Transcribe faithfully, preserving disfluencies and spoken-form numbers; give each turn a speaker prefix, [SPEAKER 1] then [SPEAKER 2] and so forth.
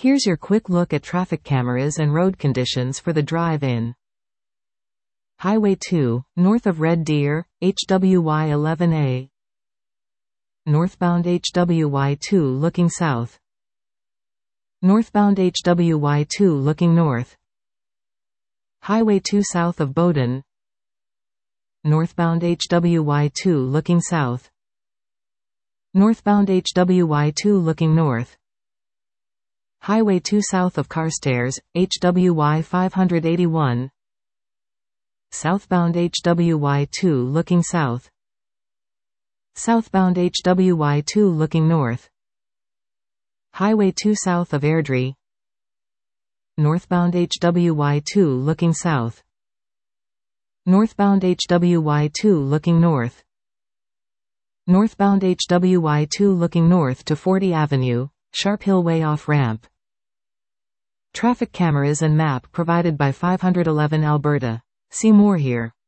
[SPEAKER 1] Here's your quick look at traffic cameras and road conditions for the drive in Highway two, north of Red Deer, H W Y eleven A. Northbound H W Y two looking south. Northbound H W Y two looking north. Highway two south of Bowdoin. Northbound H W Y two looking south. Northbound H W Y two looking north. Highway two south of Carstairs, H W Y five eighty-one. Southbound H W Y two looking south. Southbound H W Y two looking north. Highway two south of Airdrie. Northbound H W Y two looking south. Northbound H W Y two looking north. Northbound H W Y two looking north to forty Avenue, Sharp Hill Way off-ramp. Traffic cameras and map provided by five eleven Alberta. See more here.